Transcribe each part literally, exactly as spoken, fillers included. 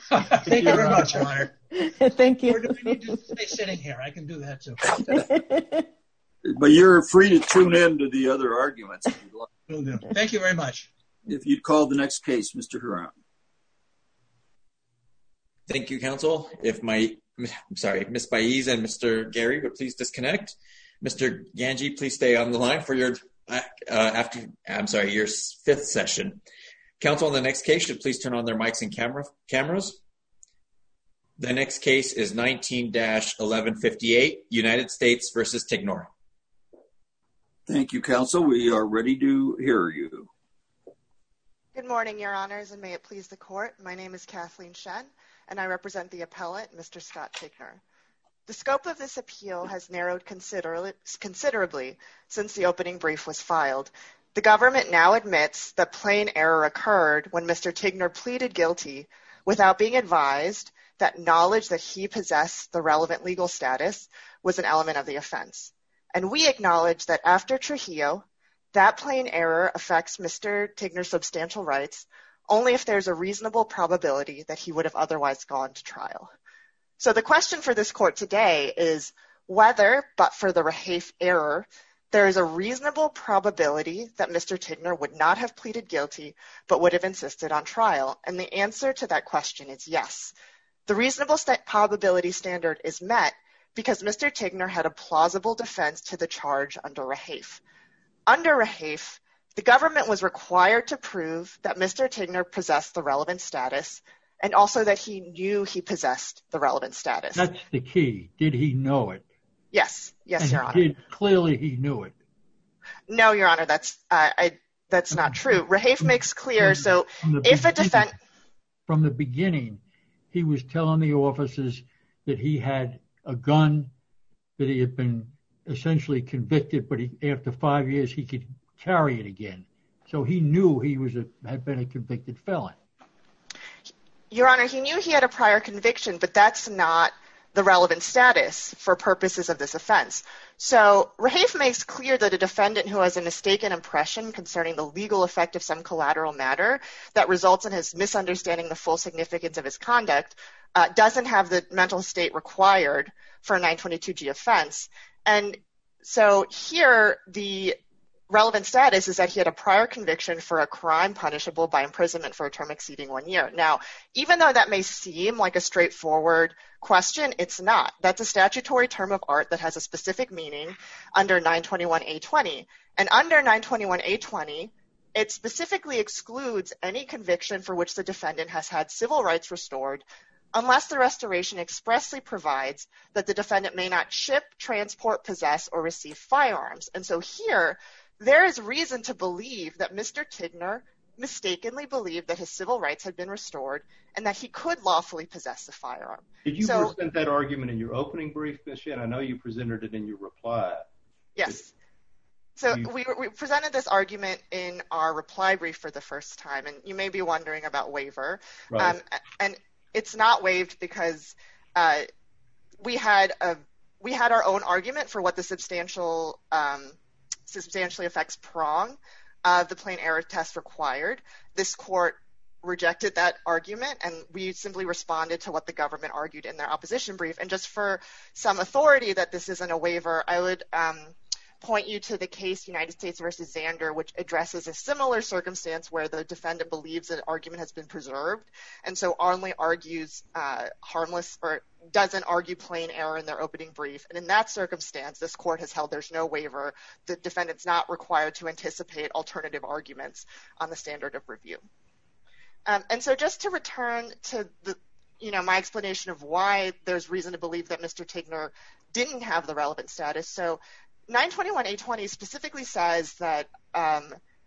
Thank you very much, Your Honor. Thank you. Or do we need to stay sitting here? I can do that too. But you're free to tune in to the other arguments if you'd like. Will do. Thank you very much. If you'd call the next case, Mister Huron. Thank you, counsel. If my, I'm sorry, Miz Baiz and Mister Gary would please disconnect. Mister Ganji, please stay on the line for your uh, after. I'm sorry, your fifth session. Counsel on the next case should please turn on their mics and camera cameras. The next case is nineteen dash eleven fifty-eight, United States versus Tignor. Thank you, counsel. We are ready to hear you. Good morning, Your Honors, and may it please the court. My name is Kathleen Shen, and I represent the appellant, Mister Scott Tignor. The scope of this appeal has narrowed considerably, considerably since the opening brief was filed. The government now admits that plain error occurred when Mister Tignor pleaded guilty without being advised that knowledge that he possessed the relevant legal status was an element of the offense. And we acknowledge that after Trujillo, that plain error affects Mister Tignor's substantial rights only if there's a reasonable probability that he would have otherwise gone to trial. So the question for this court today is whether, but for the Rahafe error, there is a reasonable probability that Mister Tignor would not have pleaded guilty, but would have insisted on trial. And the answer to that question is yes. The reasonable st- probability standard is met because Mister Tignor had a plausible defense to the charge under Rahafe. Under Rahafe, the government was required to prove that Mister Tignor possessed the relevant status and also that he knew he possessed the relevant status. That's the key. Did he know it? Yes. Yes, and Your Honor. Did, clearly he knew it. No, Your Honor, that's uh, I, that's not true. Rahafe makes clear, so if a defendant... From the beginning, he was telling the officers that he had a gun, that he had been essentially convicted, but he, after five years he could carry it again. So he knew he was a, had been a convicted felon. Your Honor, he knew he had a prior conviction, but that's not the relevant status for purposes of this offense. So Rahafe makes clear that a defendant who has a mistaken impression concerning the legal effect of some collateral matter that results in his misunderstanding the full significance of his conduct uh, doesn't have the mental state required for a nine twenty-two G offense. And so here, the relevant status is that he had a prior conviction for a crime punishable by imprisonment for a term exceeding one year. Now, even though that may seem like a straightforward question, it's not. That's a statutory term of art that has a specific meaning under nine twenty-one A twenty. And under nine twenty-one A twenty, it specifically excludes any conviction for which the defendant has had civil rights restored unless the restoration expressly provides that the defendant may not ship, transport, possess, or receive firearms. And so here, there is reason to believe that Mister Tignor mistakenly believed that his civil rights had been restored and that he could lawfully possess the firearm. Did you so, present that argument in your opening brief, Miz Shen? I know you presented it in your reply. Yes. So you... we, we presented this argument in our reply brief for the first time, and you may be wondering about waiver. Right. Um, and it's not waived because uh, we had a we had our own argument for what the substantial um, substantially affects prong of the plain error test required. This court rejected that argument, and we simply responded to what the government argued in their opposition brief. And just for some authority that this isn't a waiver, I would um, point you to the case United States versus Zander, which addresses a similar circumstance where the defendant believes an argument has been preserved, and so only argues uh, harmless or doesn't argue plain error in their opening brief. And in that circumstance, this court has held there's no waiver. The defendant's not required to anticipate alternative arguments on the standard of review. Um, and so just to return to the, you know, my explanation of why there's reason to believe that Mister Tignor didn't have the relevant status. So nine twenty-one A twenty specifically says that um,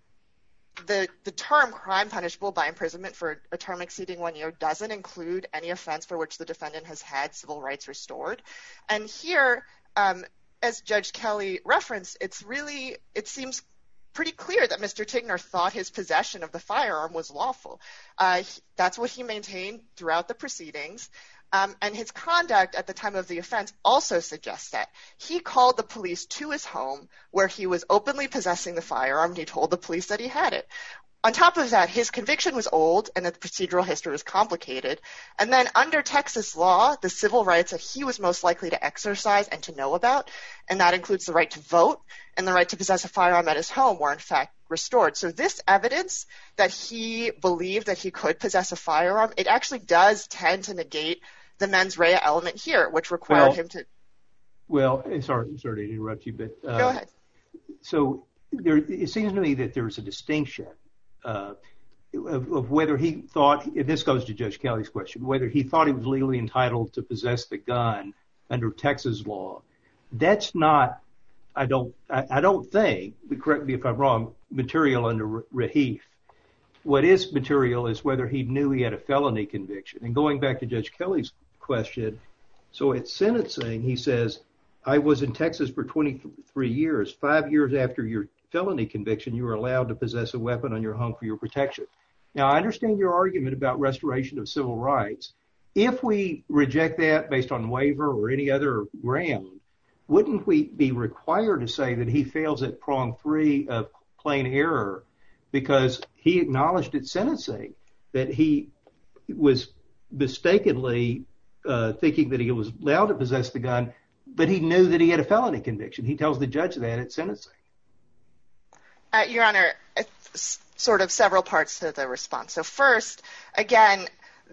the the term crime punishable by imprisonment for a term exceeding one year doesn't include any offense for which the defendant has had civil rights restored. And here, um, as Judge Kelly referenced, it's really, it seems pretty clear that Mister Tignor thought his possession of the firearm was lawful. Uh, he, that's what he maintained throughout the proceedings. Um, and his conduct at the time of the offense also suggests that. He called the police to his home where he was openly possessing the firearm, and he told the police that he had it. on top of that, his conviction was old and the procedural history was complicated. And then under Texas law, the civil rights that he was most likely to exercise and to know about, and that includes the right to vote and the right to possess a firearm at his home, were in fact restored. So this evidence that he believed that he could possess a firearm, it actually does tend to negate the mens rea element here, which required well, him to... Well, sorry, sorry to interrupt you, but... Uh, Go ahead. So there, it seems to me that there's a distinction Uh, of, of whether he thought, and this goes to Judge Kelly's question, whether he thought he was legally entitled to possess the gun under Texas law. That's not, I don't, I, I don't think, but correct me if I'm wrong, material under Rahif. What is material is whether he knew he had a felony conviction. And going back to Judge Kelly's question, so at sentencing, he says, I was in Texas for twenty-three years, five years after your felony conviction, you were allowed to possess a weapon on your home for your protection. Now, I understand your argument about restoration of civil rights. If we reject that based on waiver or any other ground, wouldn't we be required to say that he fails at prong three of plain error because he acknowledged at sentencing that he was mistakenly uh, thinking that he was allowed to possess the gun, but he knew that he had a felony conviction. He tells the judge that at sentencing. Uh, Your Honor, it's sort of several parts to the response. So first, again,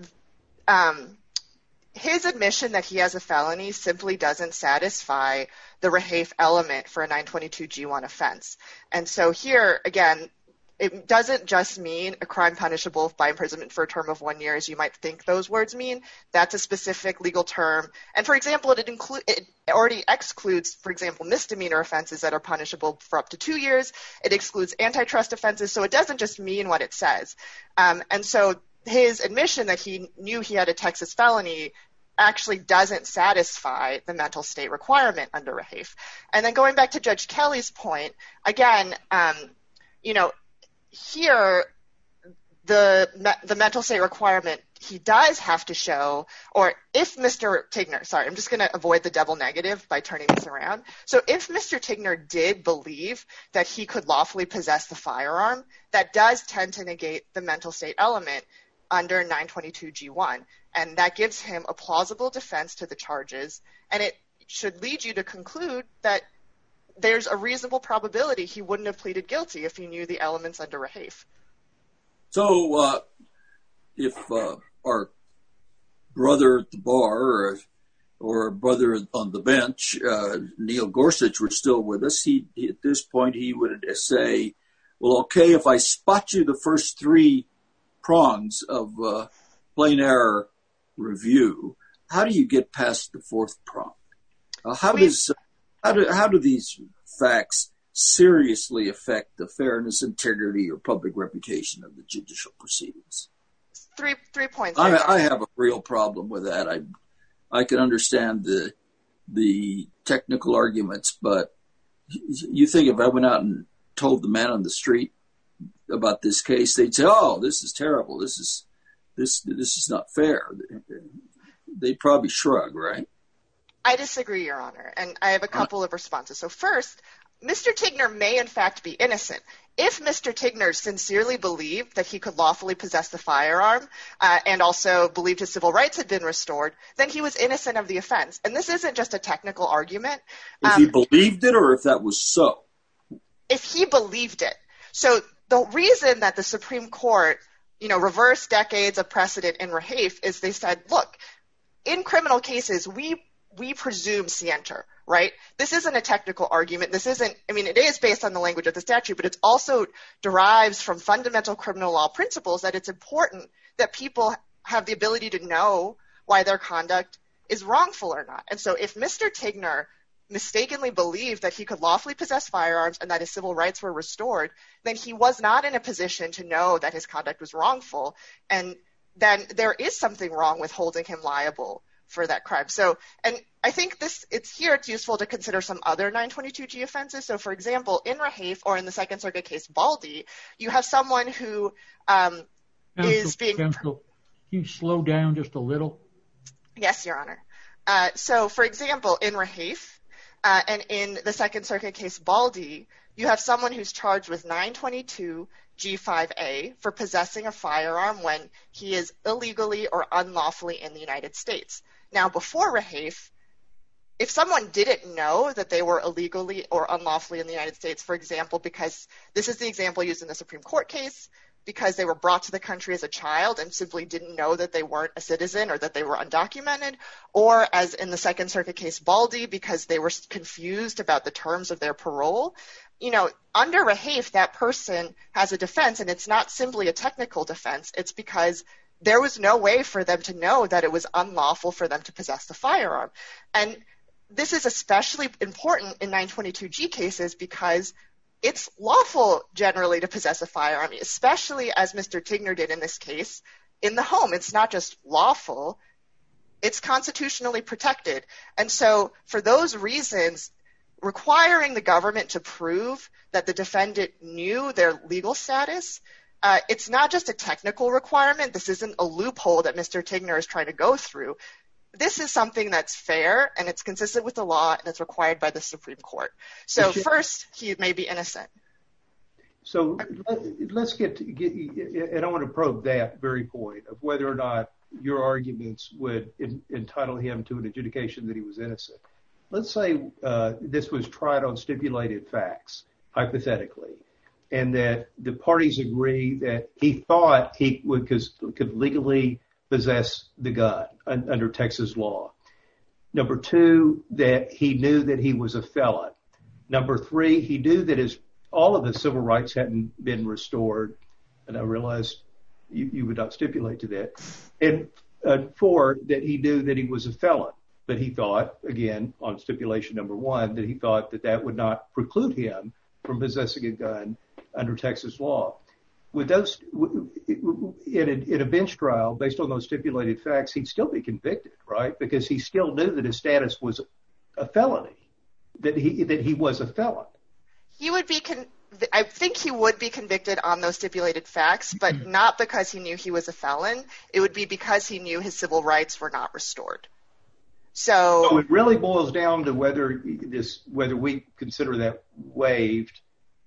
um, his admission that he has a felony simply doesn't satisfy the Rahif element for a nine twenty-two G one offense. And so here, again, it doesn't just mean a crime punishable by imprisonment for a term of one year, as you might think those words mean. That's a specific legal term. And for example, it, include, it already excludes, for example, misdemeanor offenses that are punishable for up to two years. It excludes antitrust offenses. So it doesn't just mean what it says. Um, and so his admission that he knew he had a Texas felony actually doesn't satisfy the mental state requirement under Rahif. And then going back to Judge Kelly's point, again, um, you know, here, the the mental state requirement, he does have to show, or if Mister Tigner, sorry, I'm just going to avoid the double negative by turning this around. So if Mister Tigner did believe that he could lawfully possess the firearm, that does tend to negate the mental state element under nine twenty-two G one. And that gives him a plausible defense to the charges. And it should lead you to conclude that there's a reasonable probability he wouldn't have pleaded guilty if he knew the elements under Rahif. So uh, if uh, our brother at the bar or, or our brother on the bench, uh, Neil Gorsuch, were still with us, he, he at this point he would say, well, okay, if I spot you the first three prongs of uh, plain error review, how do you get past the fourth prong? Uh, how we, does how do how do these facts seriously affect the fairness, integrity, or public reputation of the judicial proceedings? Three three points. I, I have a real problem with that. I I can understand the the technical arguments, but you think if I went out and told the man on the street about this case, they'd say, "Oh, this is terrible. This is this this is not fair." They'd probably shrug, right? I disagree, Your Honor, and I have a couple of responses. So first, Mister Tigner may in fact be innocent. If Mister Tigner sincerely believed that he could lawfully possess the firearm uh, and also believed his civil rights had been restored, then he was innocent of the offense. And this isn't just a technical argument. If um, he believed it or if that was so? If he believed it. So the reason that the Supreme Court, you know, reversed decades of precedent in Rahif is they said, look, in criminal cases, we we presume scienter, right? This isn't a technical argument. This isn't, I mean, it is based on the language of the statute, but it also derives from fundamental criminal law principles that it's important that people have the ability to know why their conduct is wrongful or not. And so if Mister Tigner mistakenly believed that he could lawfully possess firearms and that his civil rights were restored, then he was not in a position to know that his conduct was wrongful. And then there is something wrong with holding him liable for that crime. So, and I think this, it's here, it's useful to consider some other nine twenty-two G offenses. So for example, in Rahif or in the Second Circuit case Baldi, you have someone who um, Counsel, is being... Counsel, can you slow down just a little? Yes, Your Honor. Uh, so for example, in Rahif uh, and in the Second Circuit case Baldi, you have someone who's charged with nine twenty-two G five A for possessing a firearm when he is illegally or unlawfully in the United States. Now, before Rahafe, if someone didn't know that they were illegally or unlawfully in the United States, for example, because this is the example used in the Supreme Court case, because they were brought to the country as a child and simply didn't know that they weren't a citizen or that they were undocumented, or as in the Second Circuit case Baldy, because they were confused about the terms of their parole, you know, under Rahafe, that person has a defense, and it's not simply a technical defense. It's because there was no way for them to know that it was unlawful for them to possess the firearm. And this is especially important in nine twenty-two G cases because it's lawful generally to possess a firearm, especially as Mister Tigner did in this case, in the home. It's not just lawful, it's constitutionally protected. And so for those reasons, requiring the government to prove that the defendant knew their legal status, uh, it's not just a technical requirement. This isn't a loophole that Mister Tigner is trying to go through. This is something that's fair, and it's consistent with the law, and it's required by the Supreme Court. So first, he may be innocent. So let's get to, get, and I want to probe that very point of whether or not your arguments would in, entitle him to an adjudication that he was innocent. Let's say uh, this was tried on stipulated facts, hypothetically, and that the parties agree that he thought he would could legally possess the gun under Texas law. Number two, that he knew that he was a felon. Number three, he knew that his all of his civil rights hadn't been restored, and I realized you, you would not stipulate to that. And uh, four, that he knew that he was a felon, but he thought, again, on stipulation number one, that he thought that that would not preclude him from possessing a gun under Texas law. With those, in a, in a bench trial, based on those stipulated facts, he'd still be convicted, right? Because he still knew that his status was a felony, that he that he was a felon. He would be, con- I think he would be convicted on those stipulated facts, but mm-hmm. not because he knew he was a felon. It would be because he knew his civil rights were not restored. So, so it really boils down to whether this, whether we consider that waived.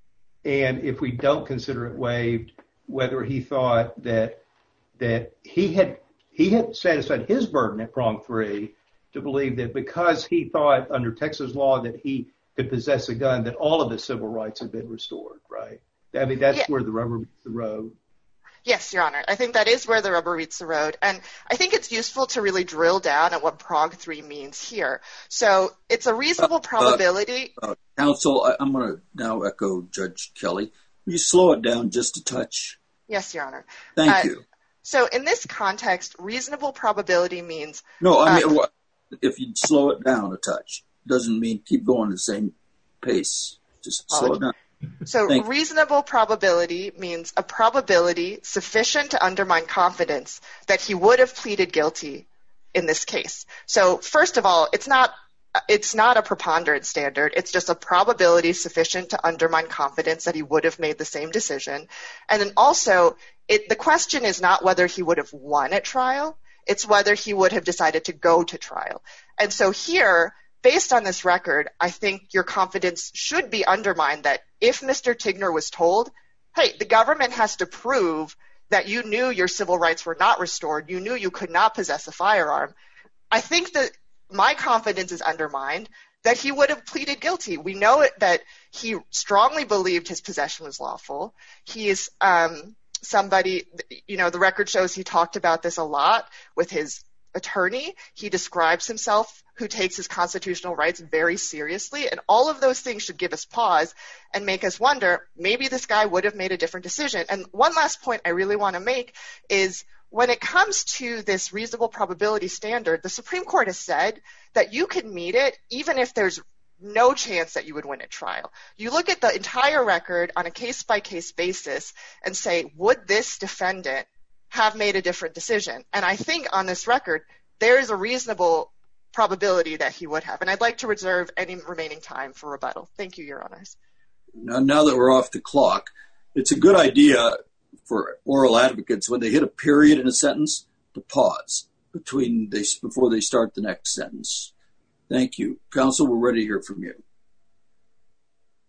And if we don't consider it waived, whether he thought that that he had he had satisfied his burden at prong three to believe that because he thought under Texas law that he could possess a gun, that all of his civil rights had been restored, right? I mean, that's yeah. where the rubber meets the road. Yes, Your Honor. I think that is where the rubber meets the road. And I think it's useful to really drill down at what prong three means here. So it's a reasonable probability. Uh, uh, counsel, I, I'm going to now echo Judge Kelly. Will you slow it down just a touch? Yes, Your Honor. Thank uh, you. So in this context, reasonable probability means... No, I mean, uh, if you slow it down a touch, doesn't mean keep going the same pace. Just slow oh, it down. So reasonable probability means a probability sufficient to undermine confidence that he would have pleaded guilty in this case. So first of all, it's not it's not a preponderance standard. It's just a probability sufficient to undermine confidence that he would have made the same decision. And then also, it, the question is not whether he would have won at trial. It's whether he would have decided to go to trial. And so here, based on this record, I think your confidence should be undermined that if Mister Tigner was told, hey, the government has to prove that you knew your civil rights were not restored, you knew you could not possess a firearm, I think that my confidence is undermined that he would have pleaded guilty. We know it, that he strongly believed his possession was lawful. He is um, somebody, you know, the record shows he talked about this a lot with his attorney. He describes himself who takes his constitutional rights very seriously, and all of those things should give us pause and make us wonder, maybe this guy would have made a different decision. And one last point I really want to make is when it comes to this reasonable probability standard, the Supreme Court has said that you can meet it even if there's no chance that you would win at trial. You look at the entire record on a case-by-case basis and say, would this defendant have made a different decision? And I think on this record, there is a reasonable probability that he would have. And I'd like to reserve any remaining time for rebuttal. Thank you, Your Honors. Now, now that we're off the clock, it's a good idea for oral advocates when they hit a period in a sentence to pause between they, before they start the next sentence. Thank you. Counsel, we're ready to hear from you.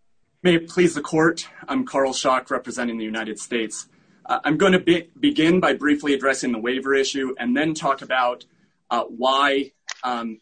May it please the court, I'm Carl Schock representing the United States. Uh, I'm going to be- begin by briefly addressing the waiver issue and then talk about uh, why um,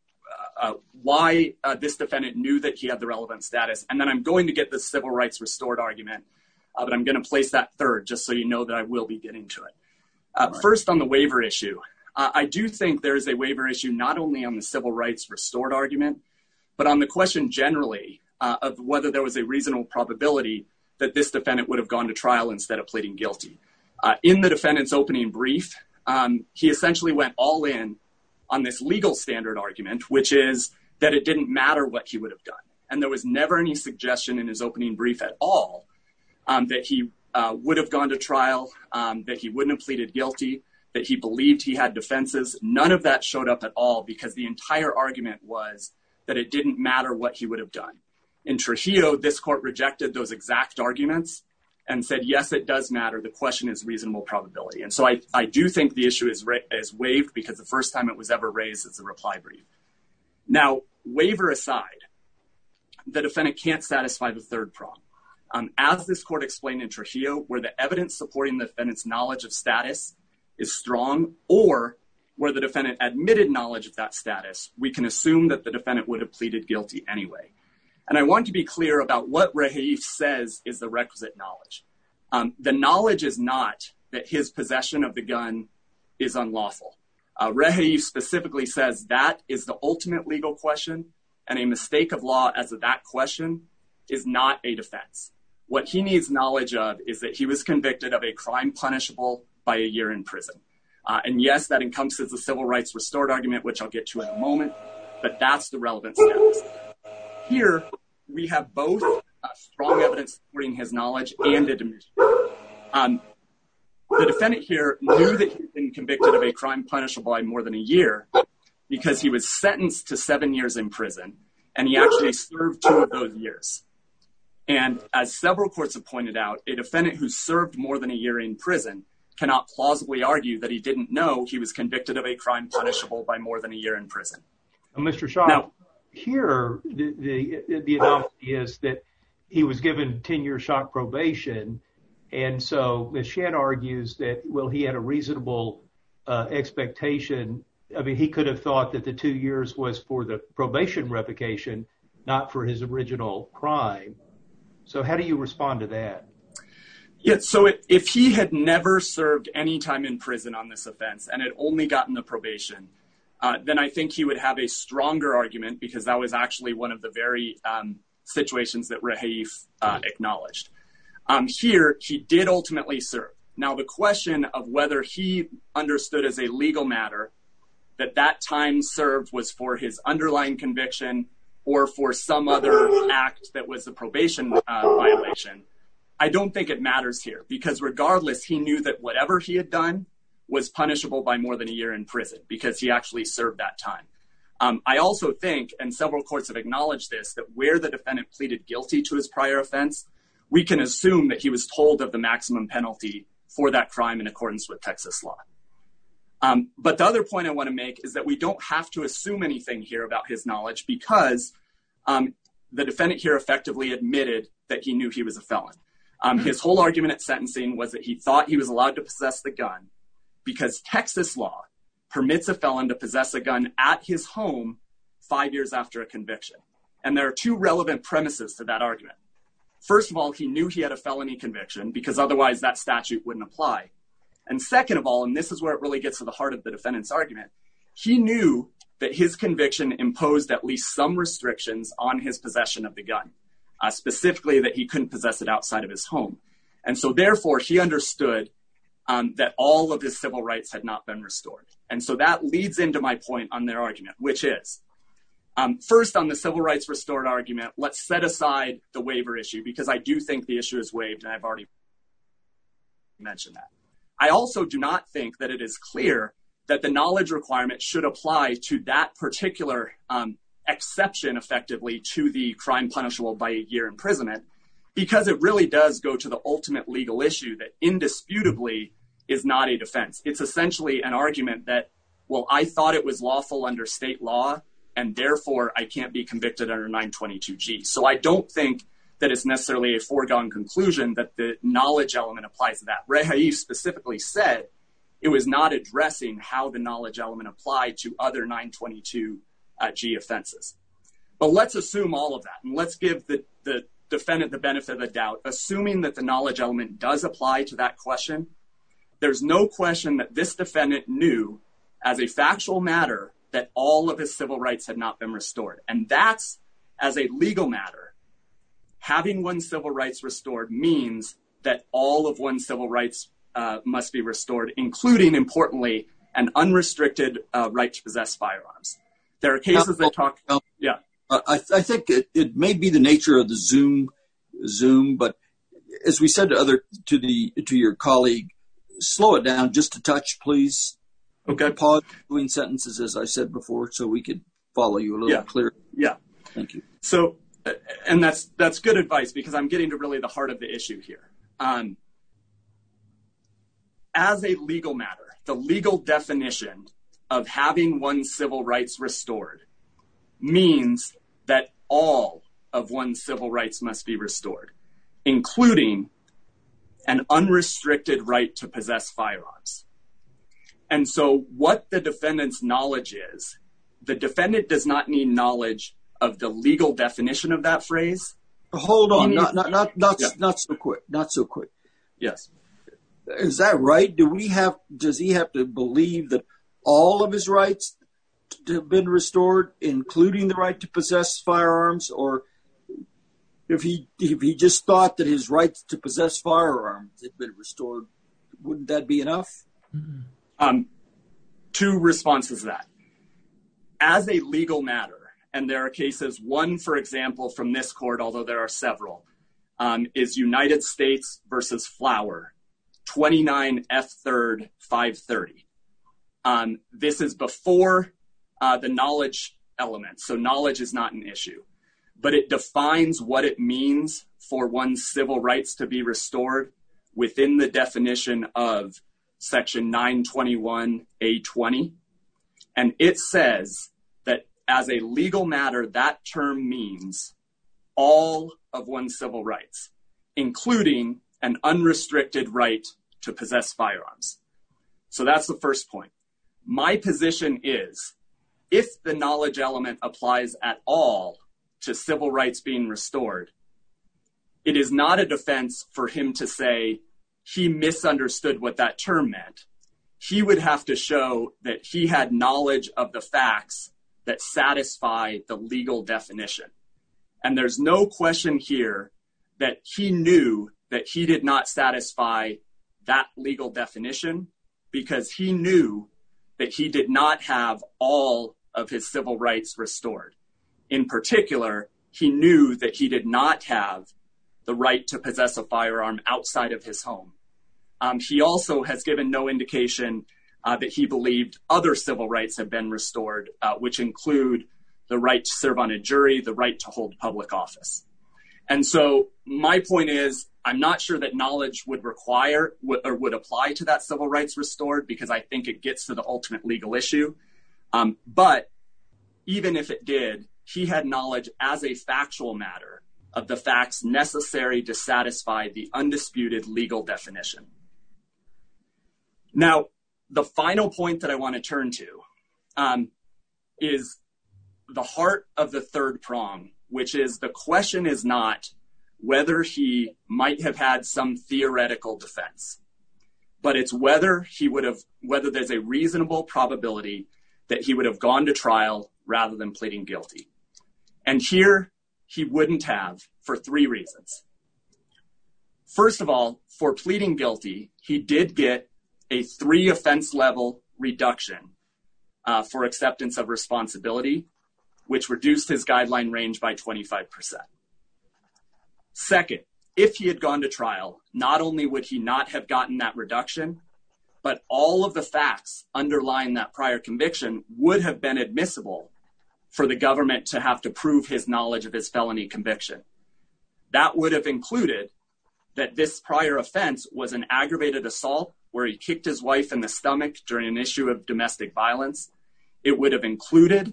uh, why uh, this defendant knew that he had the relevant status. And then I'm going to get the civil rights restored argument, uh, but I'm going to place that third just so you know that I will be getting to it. Uh, right. First, on the waiver issue, uh, I do think there is a waiver issue not only on the civil rights restored argument, but on the question generally uh, of whether there was a reasonable probability that this defendant would have gone to trial instead of pleading guilty. Uh, in the defendant's opening brief, um, he essentially went all in on this legal standard argument, which is that it didn't matter what he would have done. And there was never any suggestion in his opening brief at all um, that he uh, would have gone to trial, um, that he wouldn't have pleaded guilty, that he believed he had defenses. None of that showed up at all because the entire argument was that it didn't matter what he would have done. In Trujillo, this court rejected those exact arguments and said, yes, it does matter. The question is reasonable probability. And so I, I do think the issue is, ra- is waived because the first time it was ever raised is a reply brief. Now, waiver aside, the defendant can't satisfy the third prong. Um, as this court explained in Trujillo, where the evidence supporting the defendant's knowledge of status is strong, or where the defendant admitted knowledge of that status, we can assume that the defendant would have pleaded guilty anyway. And I want to be clear about what Rehaif says is the requisite knowledge. Um, the knowledge is not that his possession of the gun is unlawful. Uh, Rehaif specifically says that is the ultimate legal question, and a mistake of law as to that question is not a defense. What he needs knowledge of is that he was convicted of a crime punishable by a year in prison. Uh, and yes, that encompasses the civil rights restored argument, which I'll get to in a moment, but that's the relevant status. Here, we have both uh, strong evidence supporting his knowledge and admission. Um, the defendant here knew that he had been convicted of a crime punishable by more than a year because he was sentenced to seven years in prison, and he actually served two of those years. And as several courts have pointed out, a defendant who served more than a year in prison cannot plausibly argue that he didn't know he was convicted of a crime punishable by more than a year in prison. Mister Shaw, now, here the, the the anomaly is that he was given ten-year shock probation, and so Miz Shan argues that, well, he had a reasonable uh, expectation. I mean, he could have thought that the two years was for the probation revocation, not for his original crime. So how do you respond to that? Yeah, so it, if he had never served any time in prison on this offense and had only gotten the probation, uh, then I think he would have a stronger argument because that was actually one of the very um, situations that Rehaif uh, acknowledged. Um, here, he did ultimately serve. Now, the question of whether he understood as a legal matter that that time served was for his underlying conviction or for some other act that was a probation uh, violation, I don't think it matters here because regardless, he knew that whatever he had done was punishable by more than a year in prison because he actually served that time. Um, I also think, and several courts have acknowledged this, that where the defendant pleaded guilty to his prior offense, we can assume that he was told of the maximum penalty for that crime in accordance with Texas law. Um, but the other point I want to make is that we don't have to assume anything here about his knowledge because um, the defendant here effectively admitted that he knew he was a felon. Um, his whole argument at sentencing was that he thought he was allowed to possess the gun because Texas law permits a felon to possess a gun at his home five years after a conviction. And there are two relevant premises to that argument. First of all, he knew he had a felony conviction because otherwise that statute wouldn't apply. And second of all, and this is where it really gets to the heart of the defendant's argument, he knew that his conviction imposed at least some restrictions on his possession of the gun, uh, specifically that he couldn't possess it outside of his home. And so therefore, he understood um, that all of his civil rights had not been restored. And so that leads into my point on their argument, which is, um, first on the civil rights restored argument, let's set aside the waiver issue because I do think the issue is waived, and I've already mentioned that. I also do not think that it is clear that the knowledge requirement should apply to that particular um, exception effectively to the crime punishable by a year imprisonment, because it really does go to the ultimate legal issue that indisputably is not a defense. It's essentially an argument that, well, I thought it was lawful under state law, and therefore I can't be convicted under nine twenty-two G. So I don't think that it's necessarily a foregone conclusion that the knowledge element applies to that. Rehaif specifically said it was not addressing how the knowledge element applied to other nine twenty-two G offenses. But let's assume all of that, and let's give the, the defendant the benefit of the doubt. Assuming that the knowledge element does apply to that question, there's no question that this defendant knew as a factual matter that all of his civil rights had not been restored. And that's, as a legal matter, having one's civil rights restored means that all of one's civil rights uh, must be restored, including, importantly, an unrestricted uh, right to possess firearms. There are cases that talk, yeah. Uh, I, I think it, it may be the nature of the Zoom, Zoom, but as we said to other to the to your colleague, slow it down just a touch, please. Okay. Pause between sentences, as I said before, so we could follow you a little yeah. clearer. Yeah. Thank you. So, and that's that's good advice because I'm getting to really the heart of the issue here. Um, as a legal matter, the legal definition of having one's civil rights restored means that all of one's civil rights must be restored, including an unrestricted right to possess firearms. And so what the defendant's knowledge is, the defendant does not need knowledge of the legal definition of that phrase. Hold on, needs, not not not not, yeah. not so quick, not so quick. Yes. Is that right? Do we have? Does he have to believe that all of his rights have been restored, including the right to possess firearms, or if he if he just thought that his rights to possess firearms had been restored, wouldn't that be enough? Mm-hmm. Um, two responses to that. As a legal matter, and there are cases, one, for example, from this court, although there are several, um, is United States versus Flower, twenty-nine F third five thirty. Um, this is before uh, the knowledge element, so knowledge is not an issue. But it defines what it means for one's civil rights to be restored within the definition of Section nine twenty-one A twenty. And it says that as a legal matter, that term means all of one's civil rights, including an unrestricted right to possess firearms. So that's the first point. My position is, if the knowledge element applies at all to civil rights being restored, it is not a defense for him to say he misunderstood what that term meant. He would have to show that he had knowledge of the facts that satisfy the legal definition. And there's no question here that he knew that he did not satisfy that legal definition because he knew that he did not have all of his civil rights restored. In particular, he knew that he did not have the right to possess a firearm outside of his home. Um, he also has given no indication uh, that he believed other civil rights have been restored, uh, which include the right to serve on a jury, the right to hold public office. And so my point is, I'm not sure that knowledge would require w- or would apply to that civil rights restored because I think it gets to the ultimate legal issue. Um, but even if it did, he had knowledge as a factual matter of the facts necessary to satisfy the undisputed legal definition. Now, the final point that I want to turn to um, is the heart of the third prong, which is the question is not whether he might have had some theoretical defense, but it's whether he would have, whether there's a reasonable probability that he would have gone to trial rather than pleading guilty. And here he wouldn't have for three reasons. First of all, for pleading guilty, he did get a three offense level reduction uh, for acceptance of responsibility, which reduced his guideline range by twenty-five percent. Second, if he had gone to trial, not only would he not have gotten that reduction, but all of the facts underlying that prior conviction would have been admissible for the government to have to prove his knowledge of his felony conviction. That would have included that this prior offense was an aggravated assault where he kicked his wife in the stomach during an issue of domestic violence. It would have included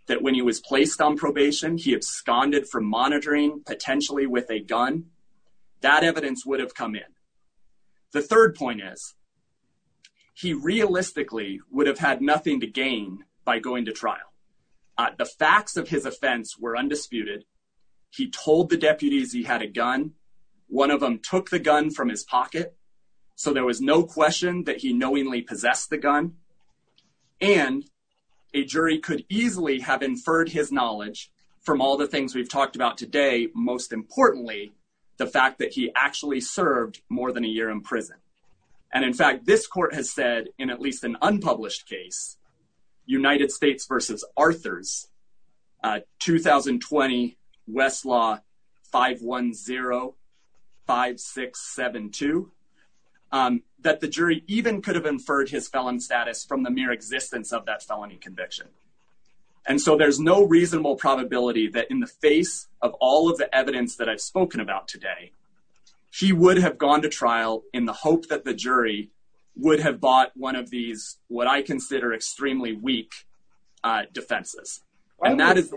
that when he was placed on probation, he absconded from monitoring, potentially with a gun, that evidence would have come in. The third point is, he realistically would have had nothing to gain by going to trial. Uh, the facts of his offense were undisputed. He told the deputies he had a gun. One of them took the gun from his pocket, so there was no question that he knowingly possessed the gun. And a jury could easily have inferred his knowledge from all the things we've talked about today, most importantly, the fact that he actually served more than a year in prison. And in fact, this court has said in at least an unpublished case, United States versus Arthurs, uh, two thousand twenty Westlaw five one zero five six seven two, um, that the jury even could have inferred his felon status from the mere existence of that felony conviction. And so there's no reasonable probability that in the face of all of the evidence that I've spoken about today, he would have gone to trial in the hope that the jury would have bought one of these, what I consider extremely weak uh, defenses. Why and that would,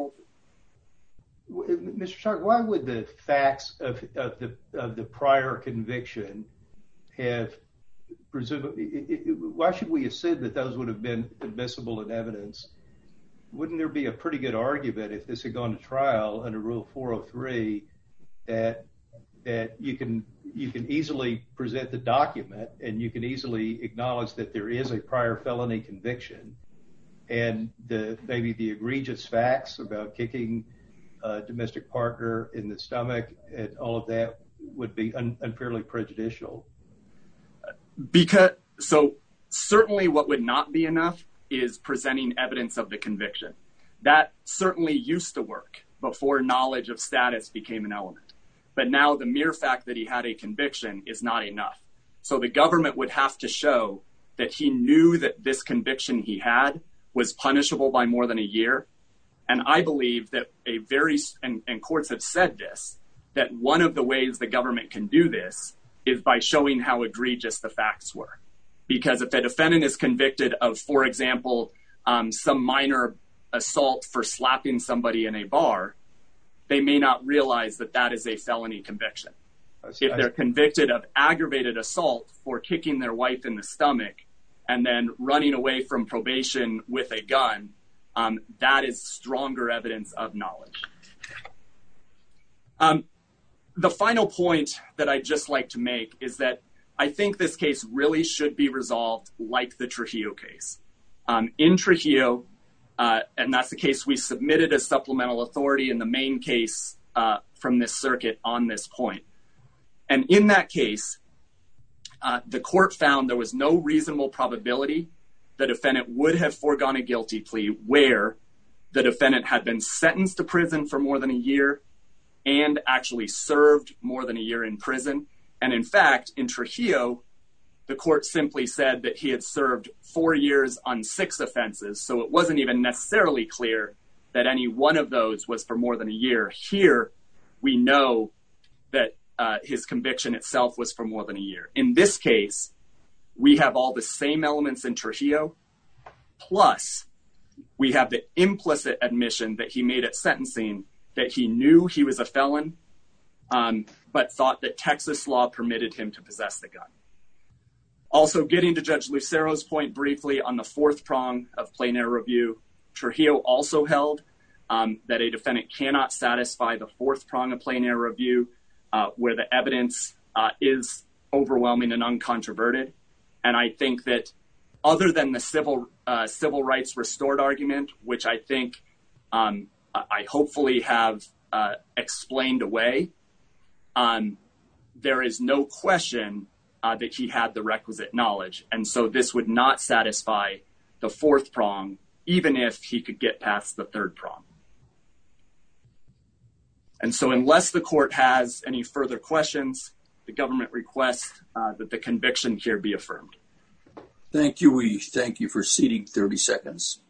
is... Mister Shark, why would the facts of, of the of the prior conviction have presumably, why should we assume that those would have been admissible in evidence? Wouldn't there be a pretty good argument if this had gone to trial under Rule four oh three that that you can you can easily present the document and you can easily acknowledge that there is a prior felony conviction, and the maybe the egregious facts about kicking a domestic partner in the stomach and all of that would be un, unfairly prejudicial? Because so certainly what would not be enough is presenting evidence of the conviction. That certainly used to work before knowledge of status became an element. But now the mere fact that he had a conviction is not enough. So the government would have to show that he knew that this conviction he had was punishable by more than a year. And I believe that a very, and, and courts have said this, that one of the ways the government can do this is by showing how egregious the facts were. Because if a defendant is convicted of, for example, um, some minor assault for slapping somebody in a bar, they may not realize that that is a felony conviction. If they're convicted of aggravated assault for kicking their wife in the stomach and then running away from probation with a gun, um, that is stronger evidence of knowledge. Um, the final point that I'd just like to make is that I think this case really should be resolved like the Trujillo case. Um, in Trujillo, uh, and that's the case we submitted as supplemental authority in the main case uh, from this circuit on this point. And in that case, uh, the court found there was no reasonable probability the defendant would have foregone a guilty plea where the defendant had been sentenced to prison for more than a year and actually served more than a year in prison. And in fact, in Trujillo, the court simply said that he had served four years on six offenses, so it wasn't even necessarily clear that any one of those was for more than a year. Here, we know that uh, his conviction itself was for more than a year. In this case, we have all the same elements in Trujillo, plus we have the implicit admission that he made at sentencing that he knew he was a felon, um, but thought that Texas law permitted him to possess the gun. Also, getting to Judge Lucero's point briefly on the fourth prong of plain error review, Trujillo also held um, that a defendant cannot satisfy the fourth prong of plain error review uh, where the evidence uh, is overwhelming and uncontroverted. And I think that other than the civil uh, civil rights restored argument, which I think um, I hopefully have uh, explained away, um, there is no question uh, that he had the requisite knowledge. And so this would not satisfy the fourth prong, even if he could get past the third prong. And so unless the court has any further questions, the government requests uh, that the conviction here be affirmed. Thank you. We thank you for ceding thirty seconds.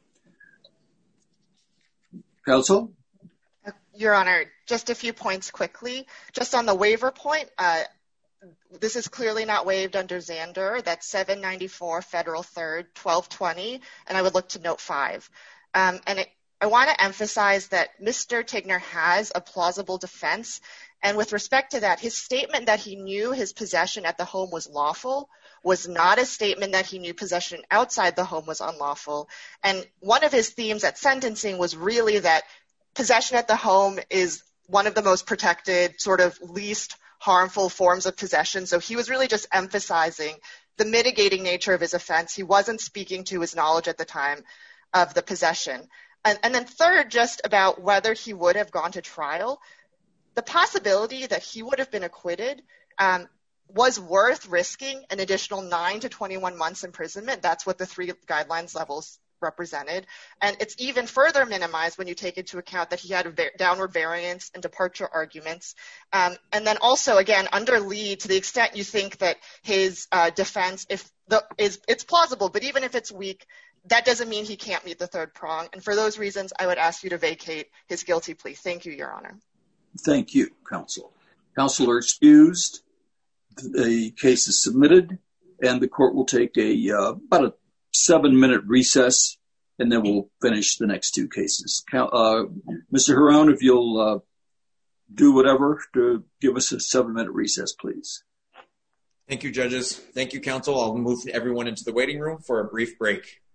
Counsel? Your Honor, just a few points quickly. Just on the waiver point, uh, this is clearly not waived under Zander. That's seven ninety-four Federal third, twelve twenty, and I would look to note five. Um, and it, I want to emphasize that Mister Tigner has a plausible defense. And with respect to that, his statement that he knew his possession at the home was lawful was not a statement that he knew possession outside the home was unlawful. And one of his themes at sentencing was really that possession at the home is one of the most protected, sort of least harmful forms of possession. So he was really just emphasizing the mitigating nature of his offense. He wasn't speaking to his knowledge at the time of the possession. And, and then third, just about whether he would have gone to trial, the possibility that he would have been acquitted um, was worth risking an additional nine to twenty-one months imprisonment. That's what the three guidelines levels represented. And it's even further minimized when you take into account that he had a va- downward variance and departure arguments. Um, and then also, again, under Lee, to the extent you think that his uh, defense if the, is it's plausible, but even if it's weak, that doesn't mean he can't meet the third prong. And for those reasons, I would ask you to vacate his guilty plea. Thank you, Your Honor. Thank you, counsel. Counsel are excused. The case is submitted, and the court will take a uh, about a seven-minute recess, and then we'll finish the next two cases. Uh, Mister Huron, if you'll uh, do whatever to give us a seven-minute recess, please. Thank you, judges. Thank you, counsel. I'll move everyone into the waiting room for a brief break.